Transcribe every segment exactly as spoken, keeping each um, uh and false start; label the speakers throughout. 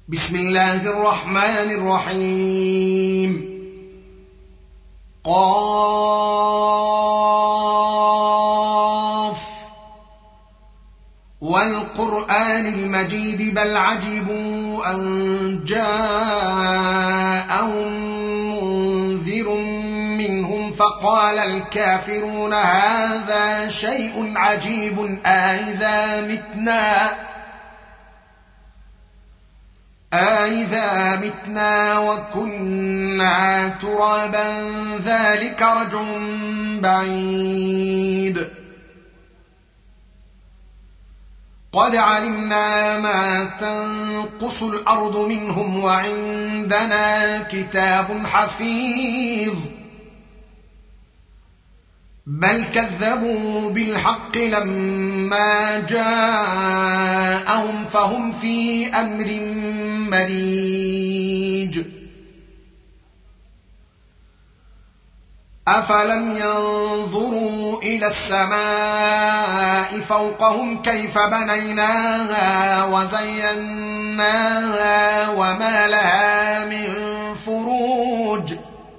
Speaker 1: بسم الله الرحمن الرحيم. قاف والقرآن المجيد بل عجبوا أن جاءهم منذر منهم فقال الكافرون هذا شيء عجيب أإذا متنا أإذا متنا وكنا ترابا ذلك رجع بعيد. قد علمنا ما تنقص الأرض منهم وعندنا كتاب حفيظ. بل كذبوا بالحق لما جاءهم فهم في أمر مريج. أفلم ينظروا إلى السماء فوقهم كيف بنيناها وزيناها وما لها من فروج.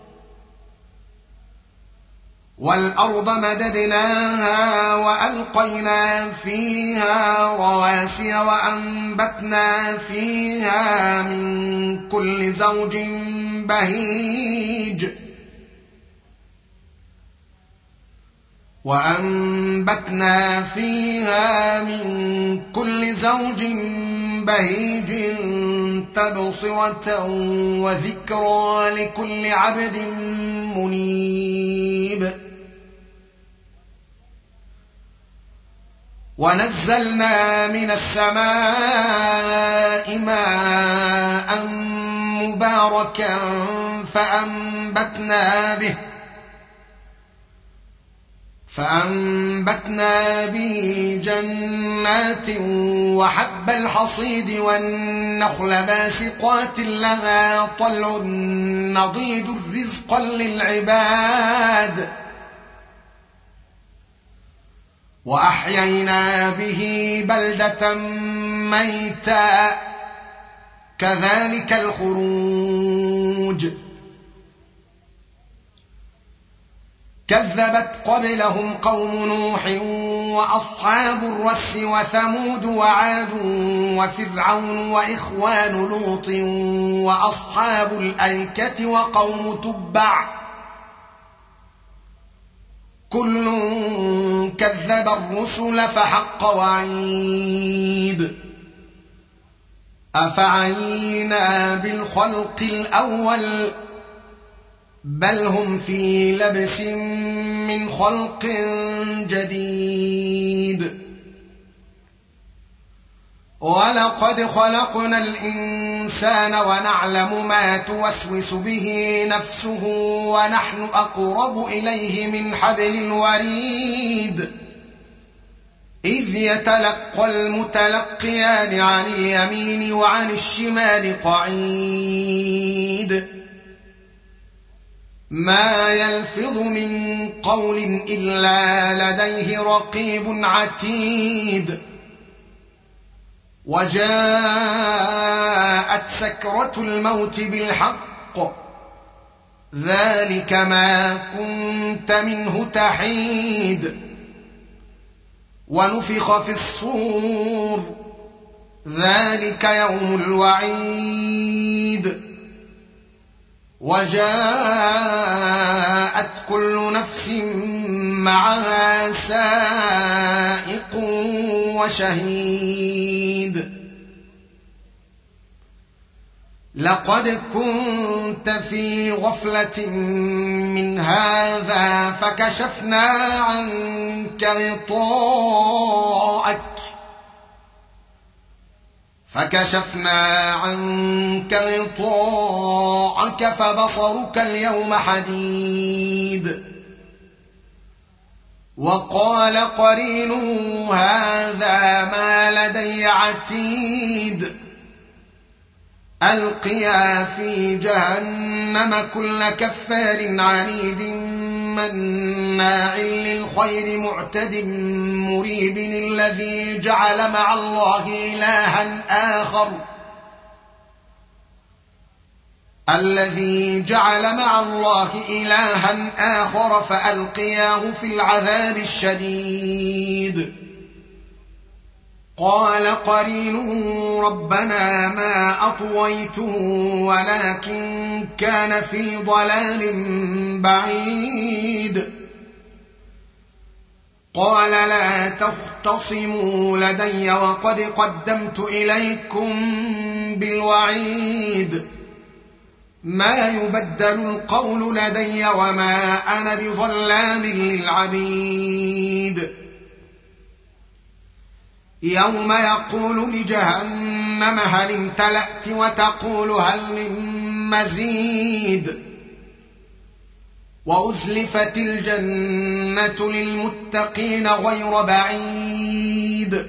Speaker 1: والأرض مددناها وألقينا فيها رواسي وأنبتنا فيها من كل زوج بهيج وأنبتنا فيها من كل زوج بهيج تبصرة وذكرى لكل عبد منيب. ونزلنا من السماء ماء مباركا فأنبتنا به فأنبتنا به جنات وحب الحصيد والنخل باسقات لها طلع نضيد رزقا للعباد. وأحيينا به بلدة ميتا كذلك الخروج. كذبت قبلهم قوم نوح وأصحاب الرس وثمود وعاد وفرعون وإخوان لوط وأصحاب الأيكة وقوم تبع كل كذب الرسل فحق وعيد. أفعينا بالخلق الأول بل هم في لبس من خلق جديد. ولقد خلقنا الإنسان ونعلم ما توسوس به نفسه ونحن أقرب إليه من حبل الوريد. إذ يتلقى المتلقيان عن اليمين وعن الشمال قعيد. ما يلفظ من قول إلا لديه رقيب عتيد. وجاءت سكرة الموت بالحق ذلك ما كنت منه تحيد. ونفخ في الصور ذلك يوم الوعيد. وجاءت كل نفس معها سائق وشهيد. لقد كنت في غفلة من هذا فكشفنا عنك غطاءك فكشفنا عنك غطاءك فبصرك اليوم حديد. وقال قرينه هذا ما لدي عتيد. ألقيا في جهنم كل كفار عنيد مناع للخير معتد مريب الذي جعل مع الله إلها آخر الذي جعل مع الله إلها آخر فألقياه في العذاب الشديد. قال قرينه ربنا ما أطويته ولكن كان في ضلال بعيد. قال لا تختصموا لدي وقد قدمت إليكم بالوعيد. ما يبدل القول لدي وما أنا بظلام للعبيد. يوم يقول لجهنم هل امتلأت وتقول هل من مزيد. وأزلفت الجنة للمتقين غير بعيد.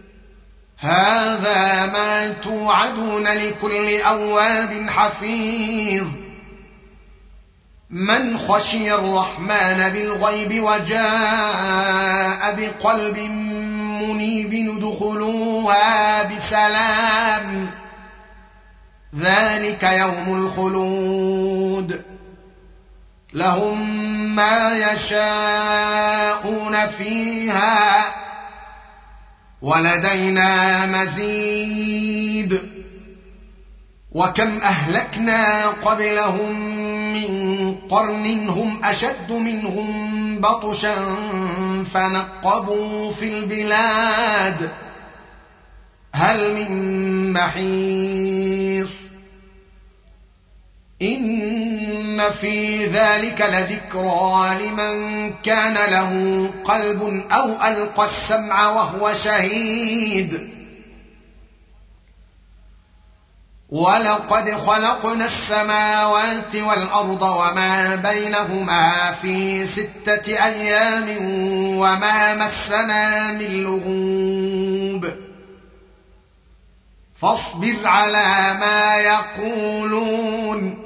Speaker 1: هذا ما توعدون لكل أواب حفيظ. من خشي الرحمن بالغيب وجاء بقلب منيب ادخلوها بسلام. ذلك يوم الخلود. لهم ما يشاءون فيها ولدينا مزيد. وكم أهلكنا قبلهم من قرن هم أشد منهم بطشا فنقبوا في البلاد هل من محيص. إن في ذلك لذكرى لمن كان له قلب أو ألقى السمع وهو شهيد. ولقد خلقنا السماوات والأرض وما بينهما في ستة أيام وما مسنا من لغوب. فاصبر على ما يقولون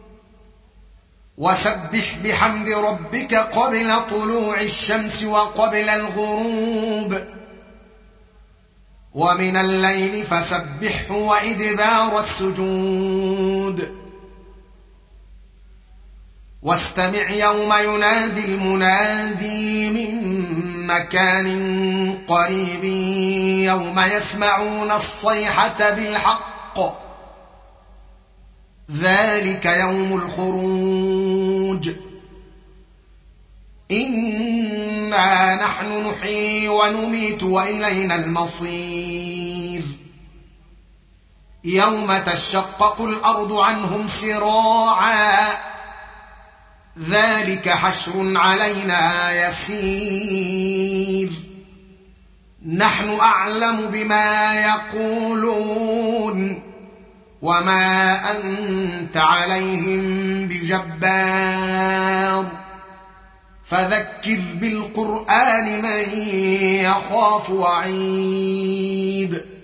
Speaker 1: وسبح بحمد ربك قبل طلوع الشمس وقبل الغروب ومن الليل فسبحه وإدبار السجود. واستمع يوم ينادي المنادي من مكان قريب يوم يسمعون الصيحة بالحق ذلك يوم الخروج. إنا نحن نحيي ونميت وإلينا المصير. يوم تشقق الأرض عنهم سراعا ذلك حشر علينا يسير. نحن أعلم بما يقولون وما أنت عليهم بجبار. فذكر بالقرآن من يخاف وعيد.